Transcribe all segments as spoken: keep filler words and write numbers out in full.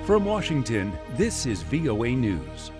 From Washington, this is V O A News.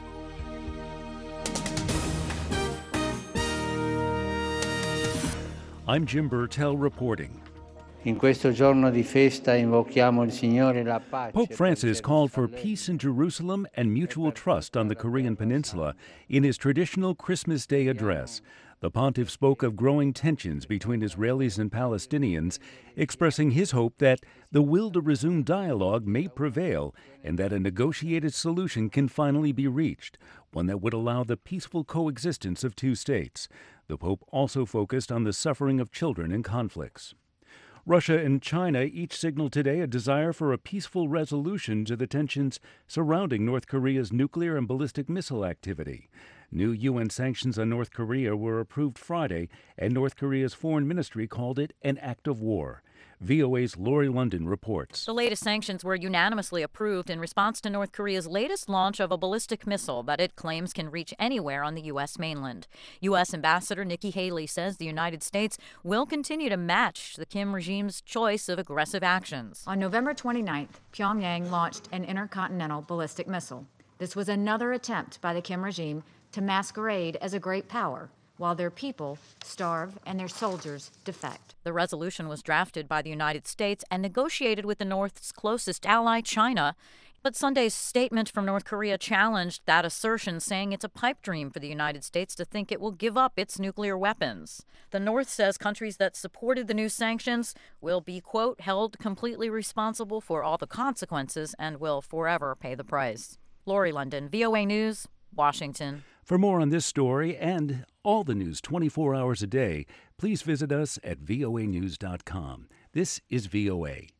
I'm Jim Burtell reporting. In questo giorno di festa invochiamo il Signore la pace. Pope Francis called for peace in Jerusalem and mutual trust on the Korean Peninsula in his traditional Christmas Day address. The pontiff spoke of growing tensions between Israelis and Palestinians, expressing his hope that the will to resume dialogue may prevail and that a negotiated solution can finally be reached, one that would allow the peaceful coexistence of two states. The Pope also focused on the suffering of children in conflicts. Russia and China each signaled today a desire for a peaceful resolution to the tensions surrounding North Korea's nuclear and ballistic missile activity. New U N sanctions on North Korea were approved Friday, and North Korea's foreign ministry called it an act of war. V O A's Lori London reports. The latest sanctions were unanimously approved in response to North Korea's latest launch of a ballistic missile that it claims can reach anywhere on the U S mainland. U S Ambassador Nikki Haley says the United States will continue to match the Kim regime's choice of aggressive actions. On November twenty-ninth, Pyongyang launched an intercontinental ballistic missile. This was another attempt by the Kim regime to masquerade as a great power, while their people starve and their soldiers defect. The resolution was drafted by the United States and negotiated with the North's closest ally, China. But Sunday's statement from North Korea challenged that assertion, saying it's a pipe dream for the United States to think it will give up its nuclear weapons. The North says countries that supported the new sanctions will be, quote, held completely responsible for all the consequences and will forever pay the price. Lori London, V O A News, Washington. For more on this story and all the news twenty-four hours a day, please visit us at V O A news dot com. This is V O A.